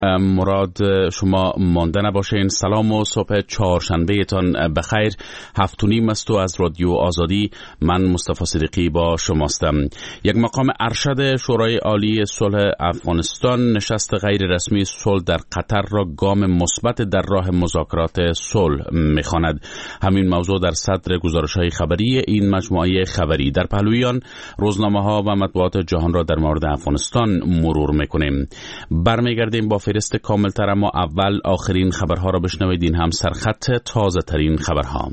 مراد شما مانده نباشین. سلام و صبح چهارشنبه تان بخیر. 7:30 است و از رادیو آزادی من مصطفی صدیقی با شماستم. یک مقام ارشد شورای عالی صلح افغانستان نشست غیر رسمی صلح در قطر را گام مثبت در راه مذاکرات صلح می‌خواند. همین موضوع در صدر گزارش‌های خبری این مجموعه خبری. در پهلوی آن روزنامه‌ها و مطبوعات جهان را در مورد افغانستان مرور می‌کنیم. برمیگردیم با فهرست کاملتر، اما اول آخرین خبرها را بشنوید. این هم سرخط تازه ترین خبرها.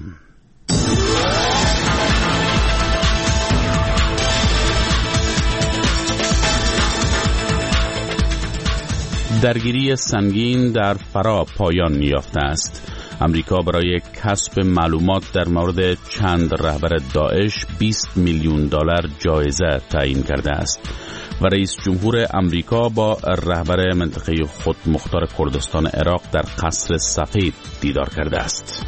درگیری سنگین در فرا پایان یافته است. امریکا برای کسب معلومات در مورد چند رهبر داعش 20 میلیون دلار جایزه تعیین کرده است و رئیس جمهور امریکا با رهبر منطقه خودمختار کردستان عراق در قصر سفید دیدار کرده است.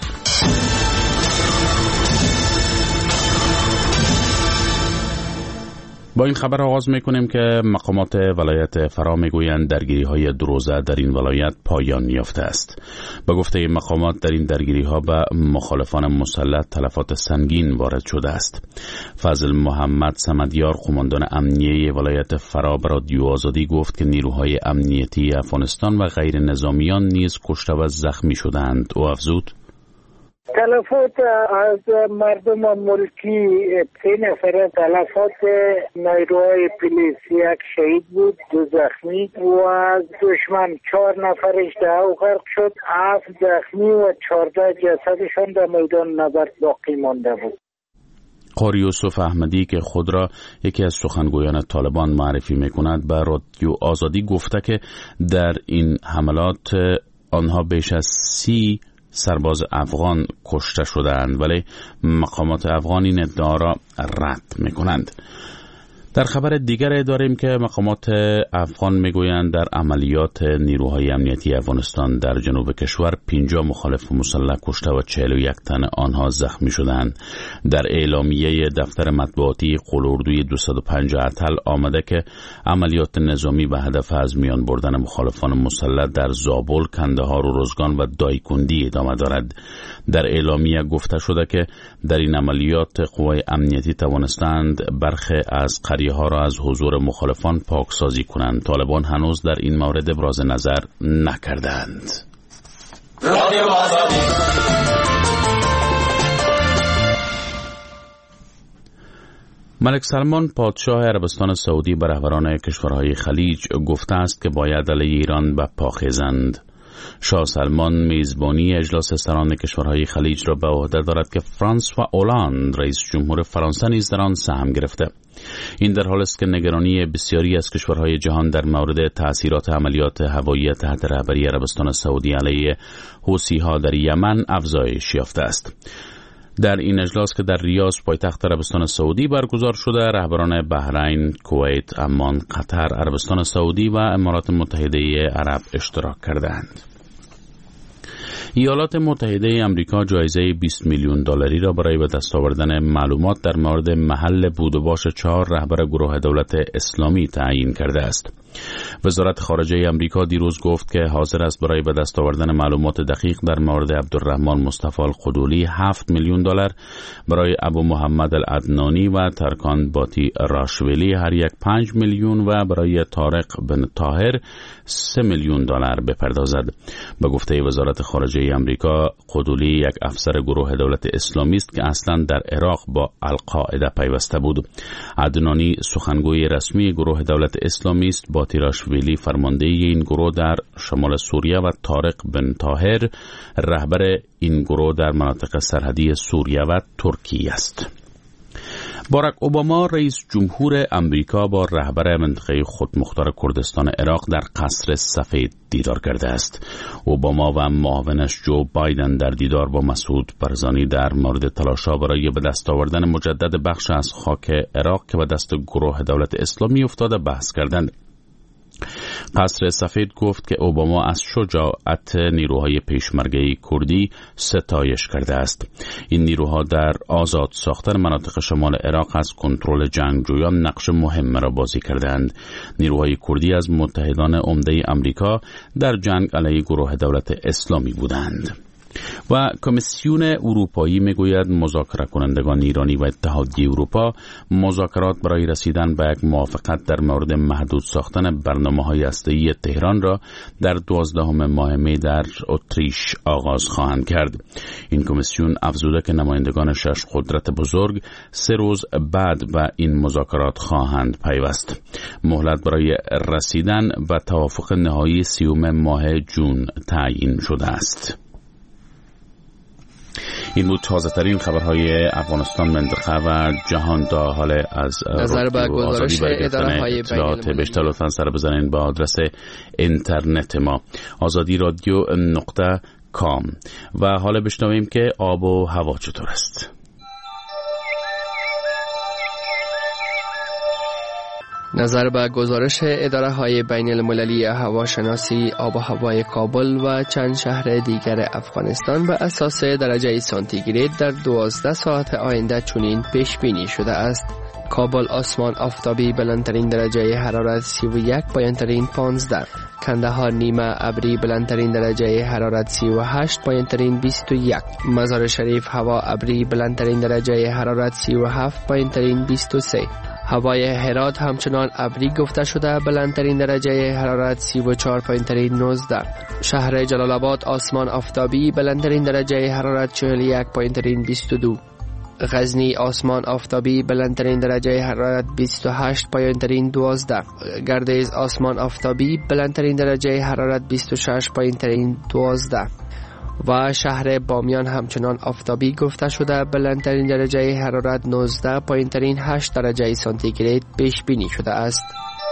با این خبر آغاز میکنیم که مقامات ولایت فرا میگویند درگیری‌های دو روزه در این ولایت پایان یافته است. به گفته مقامات در این درگیری‌ها به مخالفان مسلح تلفات سنگین وارد شده است. فضل محمد صمدیار، قماندان امنیه ولایت فرا، به رادیو آزادی گفت که نیروهای امنیتی افغانستان و غیر نظامیان نیز کشته و زخمی شدند. او افزود: تلفات از مردم ملکی 3 نفر، تلفات نیروهای پلیس 1 شهید بود، 2 زخمی و از دشمن 4 نفرش دهو غرق شد، 7 زخمی و 14 جسدشان در میدان نبرد باقی مانده بود. قاری یوسف احمدی که خود را یکی از سخنگویان طالبان معرفی میکند به رادیو آزادی گفته که در این حملات آنها بیش از 30 سرباز افغان کشته شدند، ولی مقامات افغان این ادعا را رد میکنند. در خبر دیگر داریم که مقامات افغان میگویند در عملیات نیروهای امنیتی افغانستان در جنوب کشور 50 مخالف مسلح کشته و 41 تن آنها زخمی شدند. در اعلامیه دفتر مطبوعاتی قلاردوی 205 اتل آمده که عملیات نظامی به هدف از میان بردن مخالفان مسلح در زابل، کندهار و روزگان و دایکندی ادامه دارد. در اعلامیه گفته شده که در این عملیات قوای امنیتی توانستند برخی از قریه ها را از حضور مخالفان پاکسازی کنند. طالبان هنوز در این مورد ابراز نظر نکردند. ملک سلمان پادشاه عربستان سعودی به رهبران کشورهای خلیج گفته است که باید علیه ایران به پا خیزند. شاه سلمان میزبانی اجلاس سران کشورهای خلیج را به عهده دارد که فرانسوا اولاند رئیس جمهور فرانسه نیز در آن سهم گرفته. این در حالی است که نگرانی بسیاری از کشورهای جهان در مورد تأثیرات عملیات هوایی تحت رهبری عربستان سعودی علیه حوثی‌ها در یمن افزایش یافته است. در این اجلاس که در ریاض پایتخت عربستان سعودی برگزار شده، رهبران بحرین، کویت، عمان، قطر، عربستان سعودی و امارات متحده عرب اشتراک کردند. ایالات متحده آمریکا جایزه 20 میلیون دلاری را برای به دست آوردن معلومات در مورد محل بود و باش 4 رهبر گروه دولت اسلامی تعیین کرده است. وزارت خارجه آمریکا دیروز گفت که حاضر است برای به دست آوردن معلومات دقیق در مورد عبدالرحمن مصطفی القدولی 7 میلیون دلار، برای ابو محمد العدنانی و ترکان باتی راشویلی هر یک 5 میلیون و برای طارق بن طاهر 3 میلیون دلار بپردازد. به گفته وزارت خارجه آمریکا، قدولی یک افسر گروه دولت اسلامی است که اصلا در عراق با القاعده پیوسته بود. عدنانی سخنگوی رسمی گروه دولت اسلامی است، باتی راشویلی فرمانده این گروه در شمال سوریه و طارق بن طاهر رهبر این گروه در مناطق سرحدی سوریه و ترکیه است. باراک اوباما رئیس جمهور امریکا با رهبر منطقه خودمختار کردستان عراق در قصر سفید دیدار کرده است. اوباما و معاونش جو بایدن در دیدار با مسعود برزانی در مورد تلاش‌ها برای به دست آوردن مجدد بخش از خاک عراق که به دست گروه دولت اسلامی افتاده بحث کردند. قصر سفید گفت که اوباما از شجاعت نیروهای پیشمرگه کردی ستایش کرده است. این نیروها در آزاد ساختن مناطق شمال عراق از کنترل جنگجویان نقش مهم را بازی کردند. نیروهای کردی از متحدان عمده امریکا در جنگ علیه گروه دولت اسلامی بودند. و کمیسیون اروپایی میگوید مذاکره کنندگان ایرانی و اتحادیه اروپا مذاکرات برای رسیدن به یک موافقت در مورد محدود ساختن برنامه‌های هسته‌ای تهران را در 12 ماه می در اتریش آغاز خواهند کرد. این کمیسیون افزوده که نمایندگان 6 قدرت بزرگ 3 روز بعد به این مذاکرات خواهند پیوست. مهلت برای رسیدن به توافق نهایی 30 ماه جون تعیین شده است. این بود تازه ترین خبرهای افغانستان، منطقه و جهان تا حال از نظر به گزارش اداره های اطلاعات بیشتر لطفاً سر بزنین به آدرس اینترنت ما azadi-radio.com. و حالا بشنویم که آب و هوا چطور است. نظر به گزارش اداره های بین المللی هواشناسی، آب و هوای کابل و چند شهر دیگر افغانستان به اساس درجه سانتیگراد در 12 ساعت آینده چنین پیش بینی شده است: کابل آسمان آفتابی بلندترین درجه حرارت 31، پایینترین 15. کندهار نیمه ابری بلندترین درجه حرارت 38، پایینترین 21. مزار شریف هوا ابری بلندترین درجه حرارت 37، پایینترین 23. هوای هرات همچنان ابری گفته شده، بلندترین درجه حرارت 34، پایینترین 19. شهر جلال آباد آسمان آفتابی بلندترین درجه حرارت 41، پایینترین 22. غزنی آسمان آفتابی بلندترین درجه حرارت 28، پایینترین 12. گردیز آسمان آفتابی بلندترین درجه حرارت 26، پایینترین 12. و شهر بامیان همچنان آفتابی گفته شده، بلندترین درجه حرارت 19، پایینترین 8 درجه سانتیگراد پیش بینی شده است.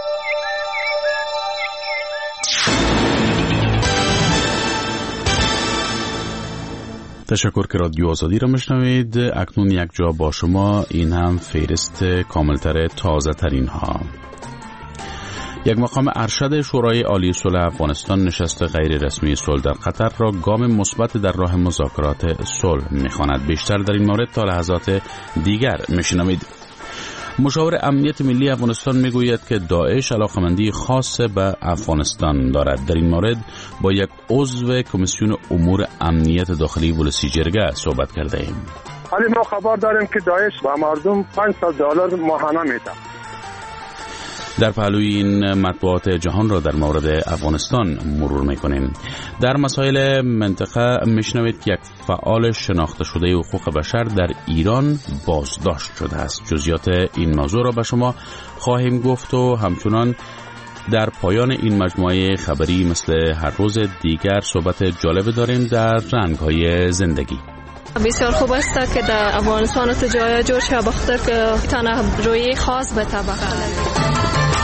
تشکر که رادیو آزادی را میشنوید. اکنون یک جا با شما، این هم فهرست کاملتر تازه ترین ها. یک مقام ارشد شورای عالی صلح افغانستان نشست غیر رسمی صلح در قطر را گام مثبت در راه مذاکرات صلح می‌خواند. بیشتر در این مورد تا لحظات دیگر میشنوید. مشاور امنیت ملی افغانستان میگوید که داعش علاقمندی خاص به افغانستان دارد. در این مورد با یک عضو کمیسیون امور امنیت داخلی ولسی جرگه صحبت کرده ایم. حالی ما خبر داریم که داعش با مردم $500 ماهانه میده. در پهلوی این مطبوعات جهان را در مورد افغانستان مرور میکنیم. در مسائل منطقه میشنوید که یک فعال شناخته شده حقوق بشر در ایران بازداشت شده است. جزئیات این موضوع را به شما خواهیم گفت و همچنان در پایان این مجموعه خبری مثل هر روز دیگر صحبت جالب داریم در رنگ‌های زندگی. بسیار خوب است که در افغانستان جای جور شده بخاطر که تنها روی خاص به طبقه.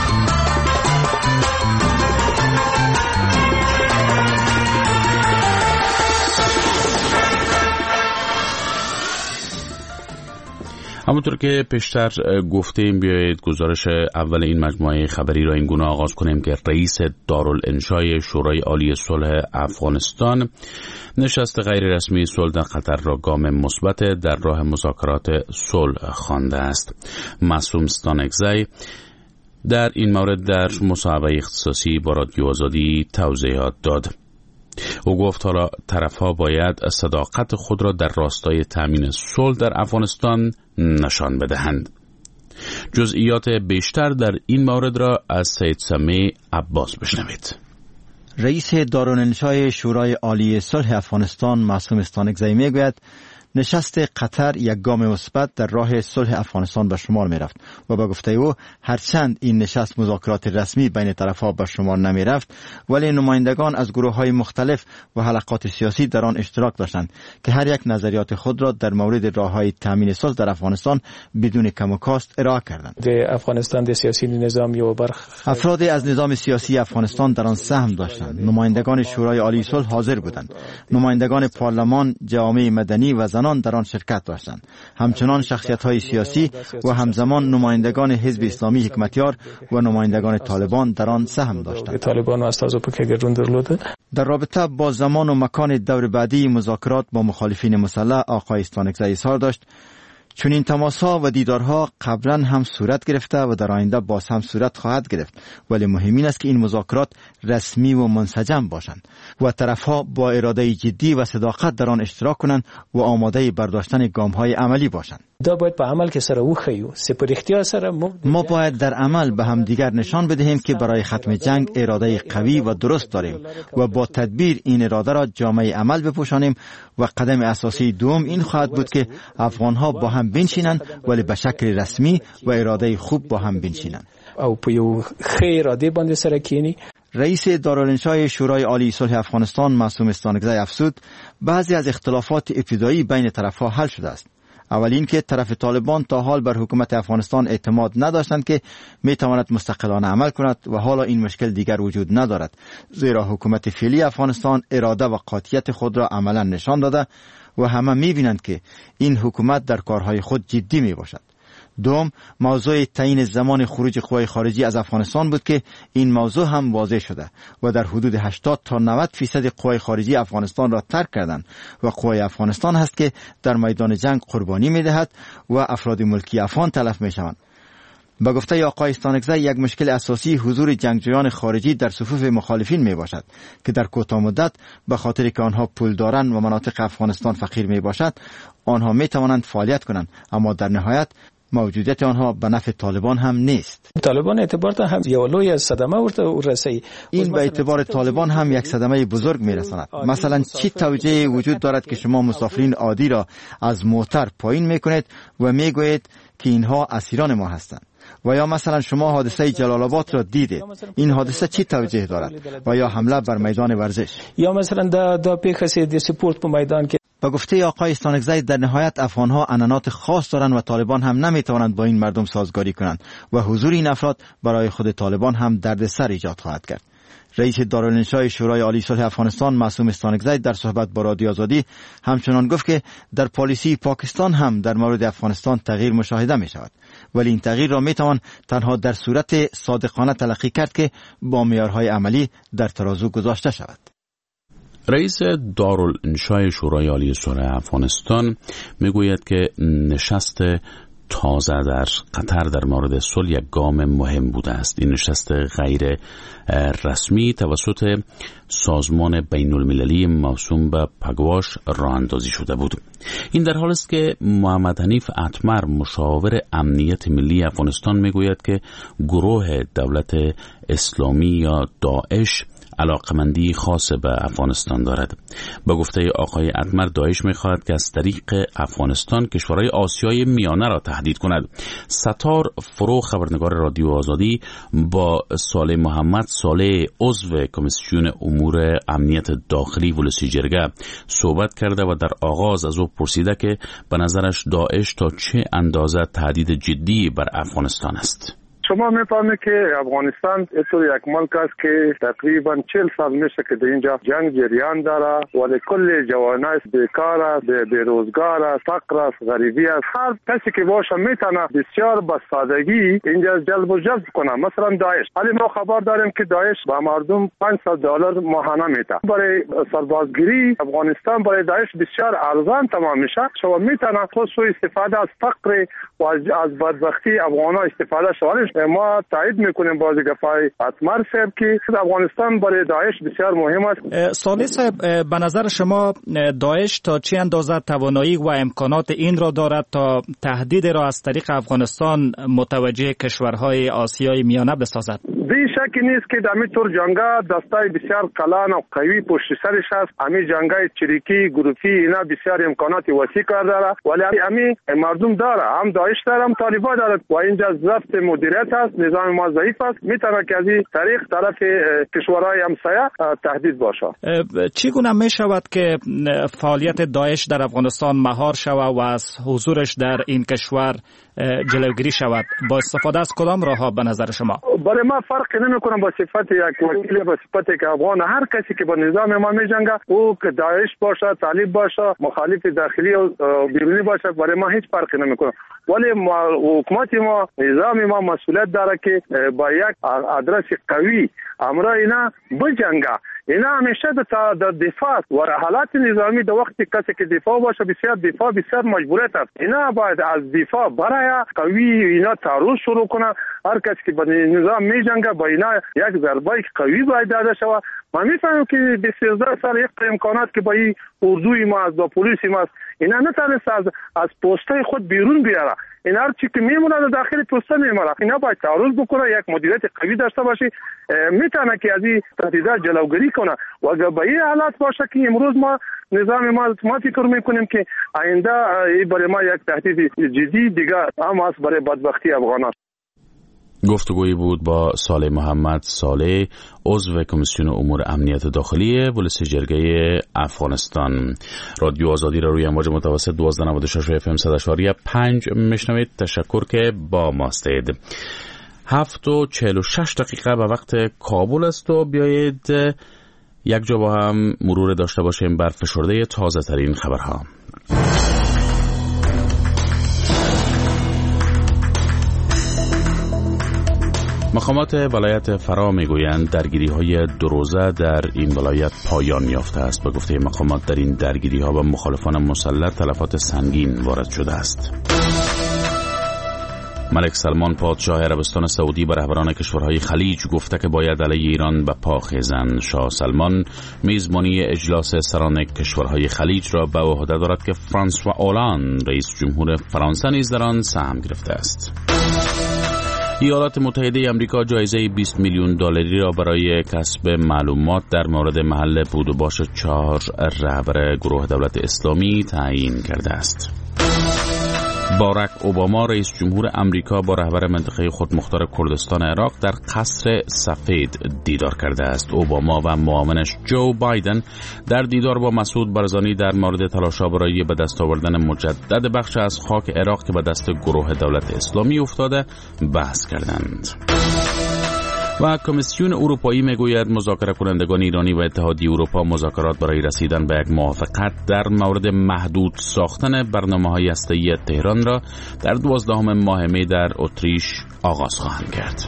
همونطور که پیشتر گفتیم، بیایید گزارش اول این مجموعه خبری را این گونه آغاز کنیم که رئیس دارالانشای شورای عالی صلح افغانستان نشست غیر رسمی صلح در قطر را گام مثبت در راه مذاکرات صلح خوانده است. معصوم ستانکزی در این مورد در مصاحبه اختصاصی با رادیو آزادی توضیحات داد. او گفت حالا طرف‌ها باید صداقت خود را در راستای تامین صلح در افغانستان نشان بدهند. جزئیات بیشتر در این مورد را از سید سمی عباس بشنوید. رئیس دارالانشای شورای عالی صلح افغانستان معصوم ستانکزی میگوید نشست قطر یک گام مثبت در راه صلح افغانستان به شمار می رفت و با گفته او هرچند این نشست مذاکرات رسمی بین طرفها به شمار نمی رفت، ولی نمایندگان از گروه های مختلف و حلقات سیاسی در آن اشتراک داشتند که هر یک نظریات خود را در مورد راه های تامین صلح در افغانستان بدون کم و کاست ارائه کردند. افغانستان سیاسی نظامی و افراد از نظام سیاسی افغانستان در آن سهم داشتند. نمایندگان شورای عالی صلح حاضر بودند. نمایندگان پارلمان، جامعه مدنی و زنان در آن شرکت داشتند. همچنان شخصیت‌های سیاسی و همزمان نمایندگان حزب اسلامی حکمتیار و نمایندگان طالبان در آن سهم داشتند. در رابطه با زمان و مکان دور بعدی مذاکرات با مخالفین مسلح، آقای استانکزی اظهار داشت چون این تماس‌ها و دیدارها قبلا هم صورت گرفته و در آینده باز هم صورت خواهد گرفت، ولی مهم این است که این مذاکرات رسمی و منسجم باشند و طرف‌ها با اراده جدی و صداقت در آن اشتراک کنند و آماده برداشتن گام‌های عملی باشند. ما باید در عمل به هم دیگر نشان بدهیم که برای ختم جنگ اراده قوی و درست داریم و با تدبیر این اراده را جامه عمل بپوشانیم و قدم اساسی دوم این خواهد بود که افغان‌ها با هم بنشینند، ولی به شکل رسمی و اراده خوب با هم بنشینند. رئیس دارالانشای شورای عالی صلح افغانستان معصوم استانکزی افزود بعضی از اختلافات ابتدایی بین طرف‌ها حل شده است. اول این که طرف طالبان تا حال بر حکومت افغانستان اعتماد نداشتند که میتواند مستقلانه عمل کند و حالا این مشکل دیگر وجود ندارد، زیرا حکومت فعلی افغانستان اراده و قاطعیت خود را عملا نشان داده و همه میبینند که این حکومت در کارهای خود جدی میباشد. دوم، موضوع تعیین زمان خروج قوای خارجی از افغانستان بود که این موضوع هم واضح شده و در حدود 80 تا 90% قوای خارجی افغانستان را ترک کردند و قوای افغانستان هست که در میدان جنگ قربانی می‌دهد و افراد ملکی افغان تلف می‌شوند. به گفته آقای استانکزی یک مشکل اساسی حضور جنگجویان خارجی در صفوف مخالفین می باشد که در کوتاه مدت به خاطر که آنها پول دارند و مناطق افغانستان فقیر می باشد آنها می توانند فعالیت کنند، اما در نهایت موجودیت آنها به نفع طالبان هم نیست. طالبان اعتبار ته هم یو لوی صدمه ورته رسي. این به اعتبار طالبان هم یک صدمه بزرگ میرساند. مثلا چی توجیه وجود دارد که شما مسافرین عادی را از موتر پایین میکنید و میگویید که اینها اسیران ما هستند؟ و یا مثلا شما حادثه جلال آباد را دیدید، این حادثه چی توجیه دارد؟ و یا حمله بر میدان ورزش، یا مثلا دا پیخه د سپورت په میدان کې. به گفته آقای استانکزی در نهایت افغانها عنعنات خاص دارند و طالبان هم نمیتوانند با این مردم سازگاری کنند و حضور این افراد برای خود طالبان هم دردسر ایجاد خواهد کرد. رئیس دارالانشای شورای عالی صلح افغانستان معصوم استانکزی در صحبت با رادیو آزادی همچنان گفت که در پالیسی پاکستان هم در مورد افغانستان تغییر مشاهده می شود، ولی این تغییر را می توان تنها در صورت صادقانه تلقی کرد که با معیارهای عملی در ترازو گذاشته شود. رئیس دارالانشای شورای عالی صلح افغانستان میگوید که نشست تازه در قطر در مورد صلح یک گام مهم بوده است. این نشست غیر رسمی توسط سازمان بین المللی موسوم به پگواش راه اندازی شده بود. این در حال است که محمد حنیف اتمر مشاور امنیت ملی افغانستان میگوید که گروه دولت اسلامی یا داعش علاقمندی خاص به افغانستان دارد. به گفته آقای اتمر داعش می‌خواهد که از طریق افغانستان کشورهای آسیای میانه را تهدید کند. ستار فرو خبرنگار رادیو آزادی با صالح محمد صالح عضو کمیسیون امور امنیت داخلی ولسی جرگه صحبت کرده و در آغاز از او پرسیده که به نظرش داعش تا چه اندازه تهدید جدی بر افغانستان است. شما میفهمید که افغانستان اصلا یک ملک است که تقریبا 40 سال میشه که در اینجا جنگ جریان داره ولی کل جوانای بیکار است، بیروزگار است، فقر است، غریبی است. هر کسی که باشه میتونه بسیار با سادگی اینجا جلب و جذب کنه. مثلا داعش، ولی ما خبر داریم که داعش به مردم $500 ماهانه میده. برای سربازگیری افغانستان برای داعش بسیار ارزان تمام میشه. شما میتونه خود سوء استفاده از فقر و از بدبختی افغان‌ها استفاده شود. ما تایید میکنیم بازی گفای اتمر صاحب که افغانستان برای داعش بسیار مهم است. صالح صاحب، به نظر شما داعش تا چه اندازه توانایی و امکانات این را دارد تا تهدید را از طریق افغانستان متوجه کشورهای آسیای میانه بسازد؟ بی شکی نیست که در طور جنگا دستای بسیار کلان و قوی پشت سرش است. همین جنگای چریکی گروپی اینا بسیار امکانات وسیع کرده ولی همین مردم داره، هم داعش داره هم طالبان داره و اینجا ضبط مدیریت است. نظام ما ضعیف است، میتونه که از این طریق طرف کشورهای همسایه تهدید باشه. چگونه میشود که فعالیت داعش در افغانستان مهار شود و از حضورش در این کشور جلوگیری شود؟ با استفاده از کدام راه‌ها به نظر شما؟ برای ما فرق نمیکنه با صفت یک وکیل، با صفت یک افغان. هر کسی که با نظام ما میجنگه، او که داعش باشه، طالب باشه، مخالف داخلی و بیرونی باشه، برای ما هیچ فرقی نمیکنه. ولی حکومت ما، نظام ما مسئولیت داره که با یک آدرس قوی امرا اینا بجنگه. اینا همیشه در دفاع و حالات نظامی در وقتی کسی که دفاع باشه بسیار مجبوریت است. اینا باید از دفاع برای قوی اینا تعرض شروع کنه. هر کسی که با نظام میجنگه با اینا یک ضربه قوی باید داده شود. ما میفهمیم که به 13 سال یک امکانات که با این اردوی ما از با پلیس ما اینا نتونست از پستای خود بیرون بیاره. این هر چی که میمونه در داخل پست میمونه. اینا باید تعرض بکنه، یک مدیریت قوی داشته باشه، میتونه که از این تهدیدات جلوگیری کنه. و اگر به این حالت باشه که امروز ما نظام ما فکر میکنیم که آینده برای ما یک تهدید جدی دیگه هم است برای بدبختی افغانان. گفتگویی بود با صالح محمد صالح، عضو کمیسیون امور امنیت داخلی پلیس جرگه افغانستان. رادیو آزادی را روی امواج متوسط 1296 FM 100.5 میشنوید. تشکر که با ما هستید. 7:46 به وقت کابل است و بیایید یک جا با هم مرور داشته باشیم بر فشرده تازه ترین خبرها. مقامات ولایت فرا میگویند درگیری‌های 2 روزه در این ولایت پایان یافته است. به گفته مقامات در این درگیری‌ها با مخالفان مسلح تلفات سنگین وارد شده است. ملک سلمان پادشاه عربستان سعودی به رهبران کشورهای خلیج گفته که باید علیه ایران به پا خیزند. شاه سلمان میزبانی اجلاس سران کشورهای خلیج را به عهده دارد که فرانسوا اولاند رئیس جمهور فرانسه نیز در آن سهم گرفته است. ایالات متحده آمریکا جایزه 20 میلیون دلاری را برای کسب معلومات در مورد محل بود و باش 4 رهبر گروه دولت اسلامی تعیین کرده است. باراک اوباما رئیس جمهور آمریکا با رهبر منطقه خودمختار کردستان عراق در قصر سفید دیدار کرده است. اوباما و معاونش جو بایدن در دیدار با مسعود بارزانی در مورد تلاش‌ها برای به دست آوردن مجدد بخش از خاک عراق که به دست گروه دولت اسلامی افتاده بحث کردند. و کمیسیون اروپایی میگوید مذاکره کنندگان ایرانی و اتحادیه اروپا مذاکرات برای رسیدن به یک موافقت در مورد محدود ساختن برنامه‌های هسته‌ای تهران را در 12 ماه می در اتریش آغاز خواهند کرد.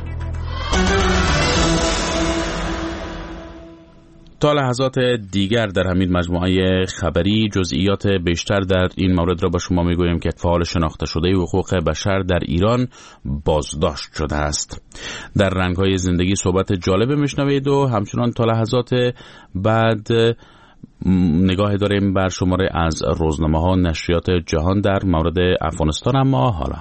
تا لحظات دیگر در همین مجموعه خبری جزئیات بیشتر در این مورد را به شما میگویم که فعال شناخته شده حقوق بشر در ایران بازداشت شده است. در رنگ‌های زندگی صحبت جالب میشنوید و همچنان تا لحظات بعد نگاه داریم بر شماره از روزنامه‌ها نشریات جهان در مورد افغانستان. اما حالا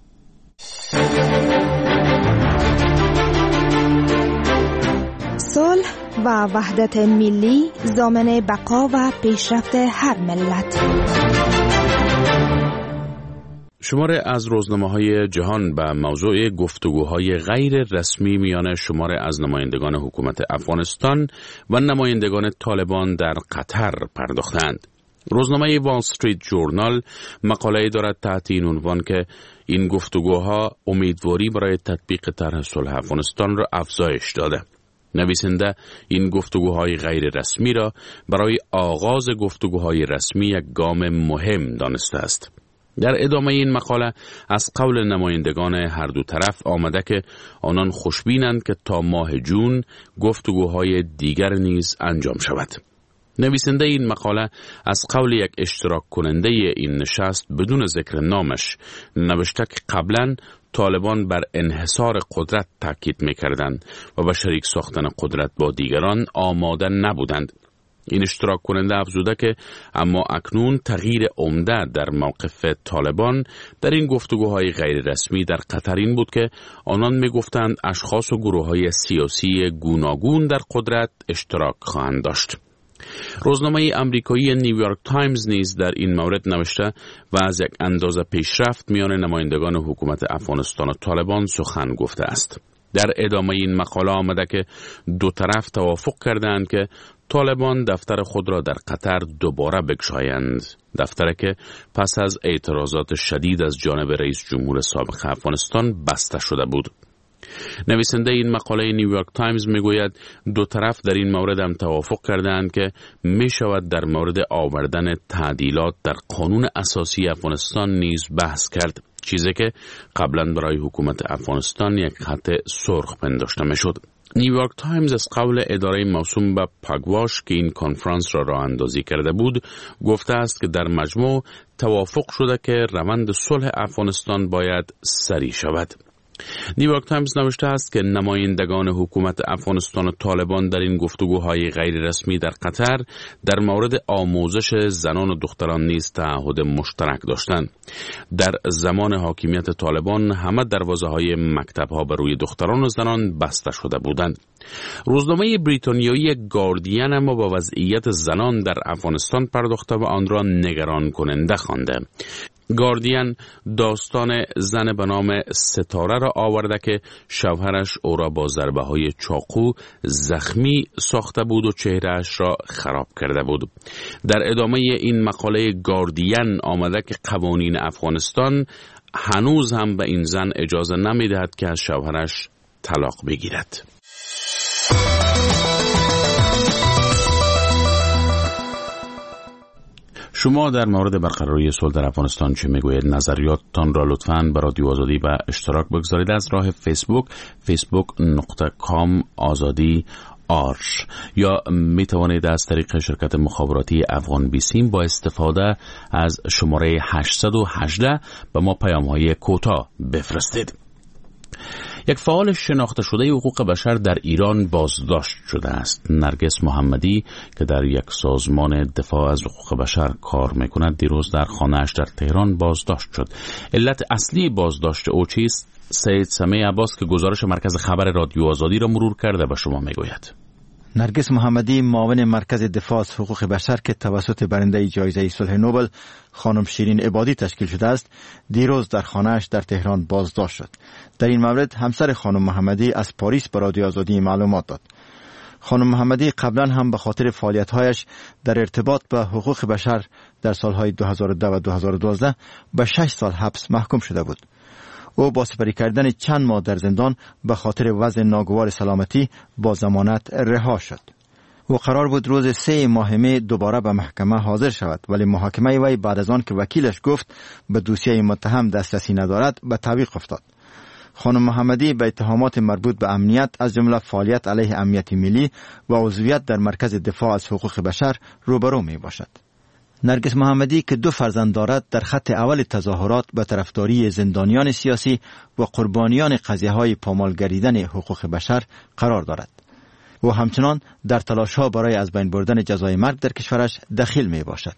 صلح و وحدت ملی ضامن بقا و پیشرفت هر ملت. شماره از روزنامه‌های جهان به موضوع گفتگوهای غیر رسمی میان شماره از نمایندگان حکومت افغانستان و نمایندگان طالبان در قطر پرداختند. روزنامه وال استریت جورنال مقاله‌ای دارد تحت این عنوان که این گفتگوها امیدواری برای تطبیق طرح صلح افغانستان را افزایش داده. نویسنده این گفتگوهای غیر رسمی را برای آغاز گفتگوهای رسمی یک گام مهم دانسته است. در ادامه این مقاله از قول نمایندگان هر دو طرف آمده که آنان خوشبینند که تا ماه جون گفتگوهای دیگر نیز انجام شود. نویسنده این مقاله از قول یک اشتراک کننده این نشست بدون ذکر نامش نوشته که قبلا طالبان بر انحصار قدرت تاکید می‌کردند و به شریک ساختن قدرت با دیگران آماده نبودند. این اشتراک کننده افزوده که اما اکنون تغییر عمده در موقف طالبان در این گفتگوهای غیر رسمی در قطر این بود که آنان می‌گفتند اشخاص و گروه‌های سیاسی گوناگون در قدرت اشتراک خواهند داشت. روزنامه آمریکایی نیویورک تایمز نیز در این مورد نوشته و از یک اندازه پیشرفت میان نمایندگان حکومت افغانستان و طالبان سخن گفته است. در ادامه این مقاله آمده که دو طرف توافق کردند که طالبان دفتر خود را در قطر دوباره بگشایند. دفتری که پس از اعتراضات شدید از جانب رئیس جمهور سابق افغانستان بسته شده بود. نویسنده این مقاله نیویورک تایمز میگوید دو طرف در این مورد هم توافق کردند که می شود در مورد آوردن تعدیلات در قانون اساسی افغانستان نیز بحث کرد، چیزی که قبلا برای حکومت افغانستان یک خط سرخ پنداشته میشد. نیویورک تایمز از قول اداره موسوم به پاگواش که این کنفرانس را راه اندازی کرده بود گفته است که در مجموع توافق شده که روند صلح افغانستان باید سریع شود. نیویورک تایمز نوشته است که نمایندگان حکومت افغانستان و طالبان در این گفتگوهای غیر رسمی در قطر در مورد آموزش زنان و دختران نیز تعهد مشترک داشتند. در زمان حاکمیت طالبان همه دروازه‌های مکتب‌ها بر روی دختران و زنان بسته شده بودند. روزنامه بریتانیایی گاردین اما با وضعیت زنان در افغانستان پرداخته و آن را نگران کننده خوانده. گاردین داستان زن به نام ستاره را آورده که شوهرش او را با ضربه های چاقو زخمی ساخته بود و چهرهش را خراب کرده بود. در ادامه این مقاله گاردین آمده که قوانین افغانستان هنوز هم به این زن اجازه نمیدهد که از شوهرش طلاق بگیرد. شما در مورد برقراری صلح در افغانستان چه میگوید؟ نظریاتتان را لطفاً به رادیو آزادی به اشتراک بگذارید از راه فیسبوک facebook.com آزادی آرش، یا می توانید از طریق شرکت مخابراتی افغان بیسیم با استفاده از شماره 818 به ما پیام‌های کوتاه بفرستید. یک فعال شناخته شده حقوق بشر در ایران بازداشت شده است. نرگس محمدی که در یک سازمان دفاع از حقوق بشر کار میکند دیروز در خانه‌اش در تهران بازداشت شد. علت اصلی بازداشت او چیست؟ سید سمیع عباس که گزارش مرکز خبر رادیو آزادی را مرور کرده به شما میگوید. نرگس محمدی معاون مرکز دفاع از حقوق بشر که توسط برنده جایزه صلح نوبل خانم شیرین عبادی تشکیل شده است دیروز در خانه‌اش در تهران بازداشت شد. در این مورد همسر خانم محمدی از پاریس به رادیو آزادی معلومات داد. خانم محمدی قبلا هم به خاطر فعالیت‌هایش در ارتباط با حقوق بشر در سالهای 2010 و 2012 به 6 سال حبس محکوم شده بود. او با سپری کردن چند ماه در زندان به خاطر وضع ناگوار سلامتی با ضمانت رها شد. او قرار بود روز 3 ماه می دوباره به محکمه حاضر شود، ولی محاکمه وی بعد از آن که وکیلش گفت به دوسیه متهم دسترسی ندارد به تعویق افتاد. خانم محمدی به اتهامات مربوط به امنیت از جمله فعالیت علیه امنیت ملی و عضویت در مرکز دفاع از حقوق بشر روبرو می باشد. نرگس محمدی که 2 فرزند دارد در خط اول تظاهرات به طرفداری زندانیان سیاسی و قربانیان قضیه‌های پامال گردیدن حقوق بشر قرار دارد. او همچنان در تلاش‌ها برای از بین بردن جزای مرگ در کشورش دخیل می باشد.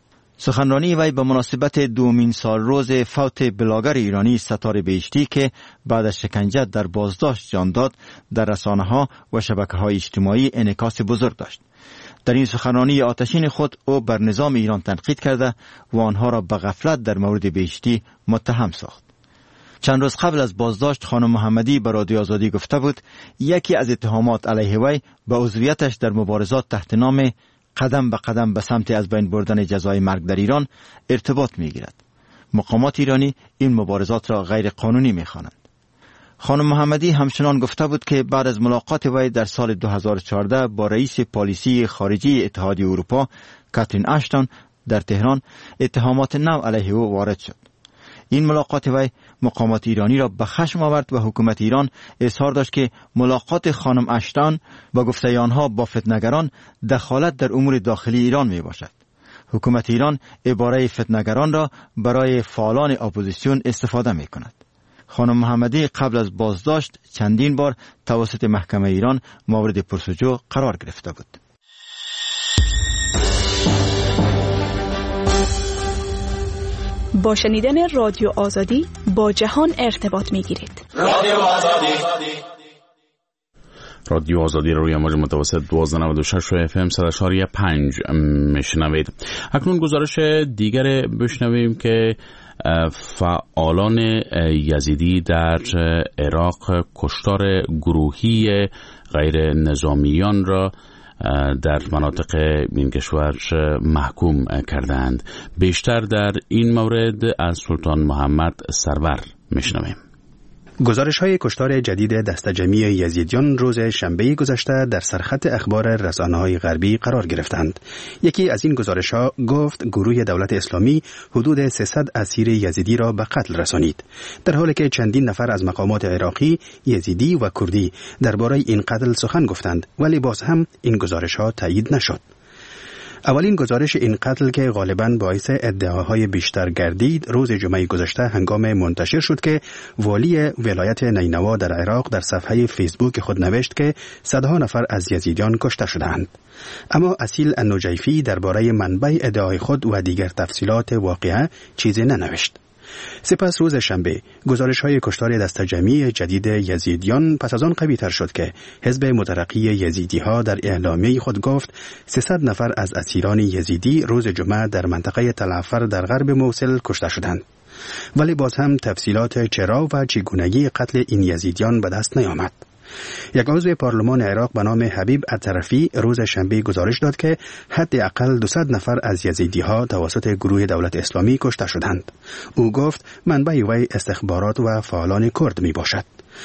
سخنرانی وی به مناسبت 2مین سال روز فوت بلاگر ایرانی ستاره بهشتی که بعد از شکنجه در بازداشت جان داد در رسانه‌ها و شبکه‌های اجتماعی انعکاس بزرگ داشت. در این سخنرانی آتشین خود او بر نظام ایران تنقید کرده و آنها را به غفلت در مورد بهشتی متهم ساخت. چند روز قبل از بازداشت خانم محمدی به رادیو آزادی گفته بود یکی از اتهامات علیه وی به عضویتش در مبارزات تحت نام قدم به قدم به سمت از بین بردن جزای مرگ در ایران ارتباط می‌گیرد. مقامات ایرانی این مبارزات را غیر قانونی می‌خوانند. خانم محمدی همچنان گفته بود که بعد از ملاقات وی در سال 2014 با رئیس پالیسی خارجی اتحادیه اروپا کاترین اشتون در تهران اتهامات نو علیه او وارد شد. این ملاقات وی مقامات ایرانی را به خشم آورد و حکومت ایران اظهار داشت که ملاقات خانم اشتون با گفته آنها با فتنه‌گران دخالت در امور داخلی ایران می باشد. حکومت ایران عباره فتنه‌گران را برای فعالان اپوزیسیون استفاده می کند. خانم محمدی قبل از بازداشت چندین بار توسط محکمه ایران مورد پرسجو قرار گرفته بود. با شنیدن رادیو آزادی با جهان ارتباط می‌گیرید. رادیو آزادی روی موج متوسط 1296 و FM 100.5 میشنوید. اکنون گزارش دیگر بشنویم که فعالان یزیدی در عراق کشتار گروهی غیر نظامیان را در مناطق این کشور محکوم کردند. بیشتر در این مورد از سلطان محمد سرور میشنویم. گزارش‌های کشتار جدید دسته جمعی یزیدیان روز شنبه گذشته در سرخط اخبار رسانه‌های غربی قرار گرفتند. یکی از این گزارش‌ها گفت گروه دولت اسلامی حدود 300 اسیر یزیدی را به قتل رسانید، در حالی که چندین نفر از مقامات عراقی، یزیدی و کردی درباره این قتل سخن گفتند، ولی باز هم این گزارش‌ها تایید نشد. اولین گزارش این قتل که غالباً باعث ادعاهای بیشتر گردید روز جمعه گذشته هنگام منتشر شد که والی ولایت نینوا در عراق در صفحه فیسبوک خود نوشت که صدها نفر از یزیدیان کشته شدند. اما اسیل النجیفی درباره منبع ادعای خود و دیگر تفصیلات واقعه چیزی ننوشت. سپس روز شنبه گزارش‌های کشتار دسته جمعی جدید یزیدیان پس از آن قوی‌تر شد که حزب مترقی یزیدی‌ها در اعلامیه خود گفت 300 نفر از اسیران یزیدی روز جمعه در منطقه تل عفر در غرب موصل کشته شدند. ولی باز هم تفصیلات چرا و چگونگی قتل این یزیدیان به دست نیامد. یک عضو پارلمان عراق به نام حبیب الطرفی روز شنبه گزارش داد که حداقل 200 نفر از یزیدی‌ها توسط گروه دولت اسلامی کشته شدند. او گفت منبع وی استخبارات و فعالان کرد می باشد.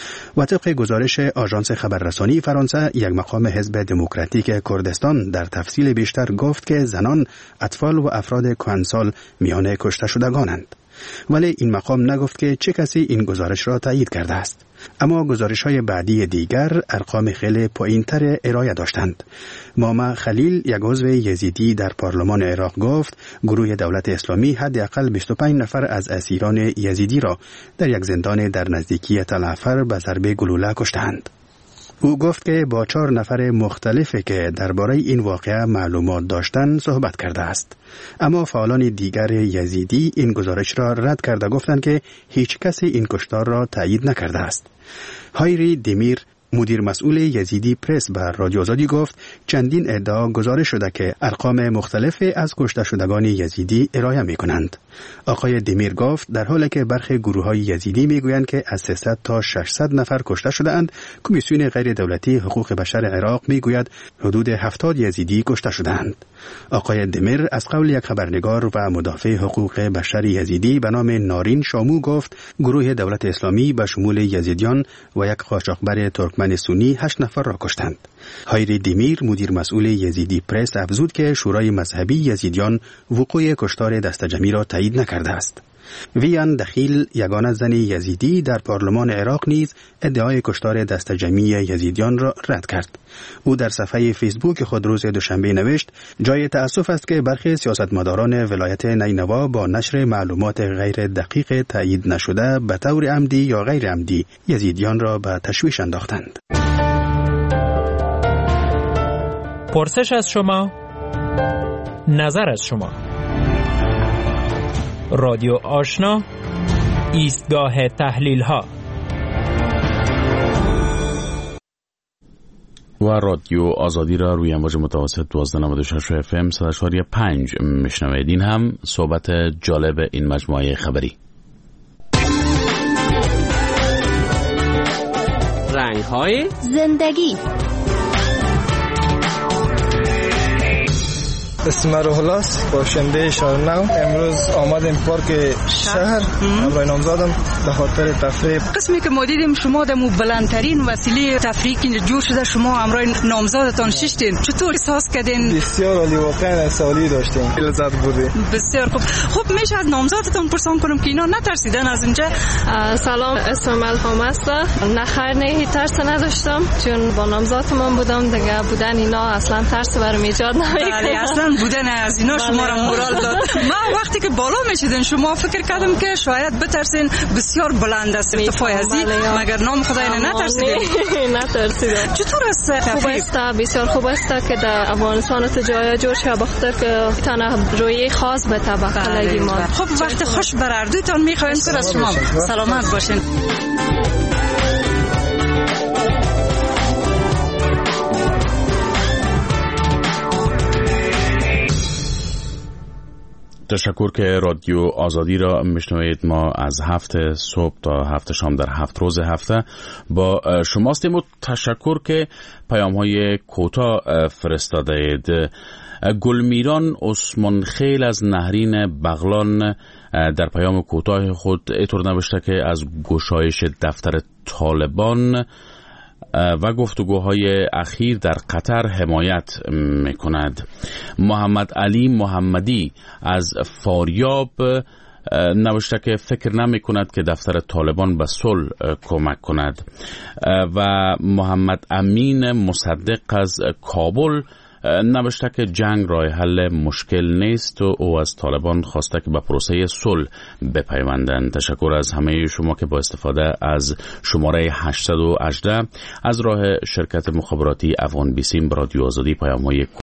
و طبق گزارش آژانس خبررسانی فرانسه، یک مقام حزب دموکراتیک کردستان در تفصیل بیشتر گفت که زنان، اطفال و افراد کهنسال میان کشته شدگانند. ولی این مقام نگفت که چه کسی این گزارش را تایید کرده است. اما گزارش‌های بعدی دیگر ارقام خیلی پایین‌تر ارائه داشتند. ماما خلیل، یک عضو یزیدی در پارلمان عراق گفت گروه دولت اسلامی حداقل 25 نفر از اسیران یزیدی را در یک زندان در نزدیکی تل عفر به ضرب گلوله کشتند. او گفت که با 4 نفر مختلفی که درباره این واقعه معلومات داشتند صحبت کرده است. اما فعالان دیگر یزیدی این گزارش را رد کرده گفتند که هیچ کسی این کشتار را تایید نکرده است. هایری دیمیر، مدیر مسئول یزیدی پرس به رادیو آزادی گفت چندین ادعا گزارش شده که ارقام مختلفی از کشته شدگان یزیدی ارائه می کنند. آقای دیمیر گفت در حالی که برخی گروه‌های یزیدی می گویند که از 300 تا 600 نفر کشته شده‌اند، کمیسیون غیر دولتی حقوق بشر عراق می گوید حدود 70 یزیدی کشته شده‌اند. آقای دیمیر از قول یک خبرنگار و مدافع حقوق بشر یزیدی به نام نارین شامو گفت گروه دولت اسلامی به شمول یزیدیان و یک قاچاقبر ترکمن سنی 8 نفر را کشتند. هایری دیمیر، مدیر مسئول یزیدی پرس، افزود که شورای مذهبی یزیدیان وقوع کشتار دسته جمعی را تایید نکرده است. ویان دخیل، یگانه زن یزیدی در پارلمان عراق نیز ادعای کشتار دسته جمعی یزیدیان را رد کرد. او در صفحه فیسبوک خود روز دوشنبه نوشت جای تأسف است که برخی سیاستمداران ولایت نینوا با نشر معلومات غیر دقیق تایید نشده به طور عمدی یا غیر عمدی یزیدیان را به تشویش انداختند. پرسش از شما، نظر از شما. رادیو آشنا، ایستگاه تحلیل ها. و رادیو آزادی را روی امواج متوسط 1296 FM 100.5 میشنوید. این هم صحبت جالب این مجموعه خبری. رنگ های زندگی. اسم روح الله است، باشنده شهرنو. امروز آمدیم پارک شهر، برای نامزادم به خاطر تفریح. قسمی که ما دیدیم شما در بلندترین وسیله تفریحی که جور شده شما همراه نامزادتان ششتین، چطور احساس کردین؟ بسیار عالی، واقعا سوالی داشتیم، لذت بردیم. بسیار خوب. خب میشه از نامزادتان پرسان کنم که اینا نترسیدن از اینجا؟ سلام، اسمم الهام است. نه خیر، نه هیچ ترس نداشتم، چون با نامزادم بودم دیگه. بودن اینا اصلا ترس برام ایجاد نمی‌کنه. بودن از اینا شما را مورال داد. من وقتی که بالا میشیدین شما فکر کردم که شاید بترسین، بسیار بلند است ارتفاع ازی، مگر نام خدای نترسیدین؟ نه ترسیدم. چطور است؟ خوب است، بسیار خوب است که در افغانستان جای جور شه، بخاطر که تنها روی خاص به طبقه ما. خب وقت خوش بر اردوتان میخوایم که از شما سلامت باشین. تشکر که رادیو آزادی را میشنوید. ما از 7 صبح تا 7 شام در 7 روز هفته با شماستیم و تشکر که پیام های کوتاه فرستاده اید. گلمیران عثمان خیل از نهرین بغلان در پیام کوتاه خود اینطور نوشته که از گشایش دفتر طالبان و گفتگوهای اخیر در قطر حمایت میکند. محمد علی محمدی از فاریاب نوشته که فکر نمی کند که دفتر طالبان به صلح کمک کند. و محمد امین مصدق از کابل نوشته که جنگ راه حل مشکل نیست و او از طالبان خواسته که به پروسه صلح بپیوندند. تشکر از همه شما که با استفاده از شماره 818 از راه شرکت مخابراتی افغان بیسیم رادیو آزادی پیام‌های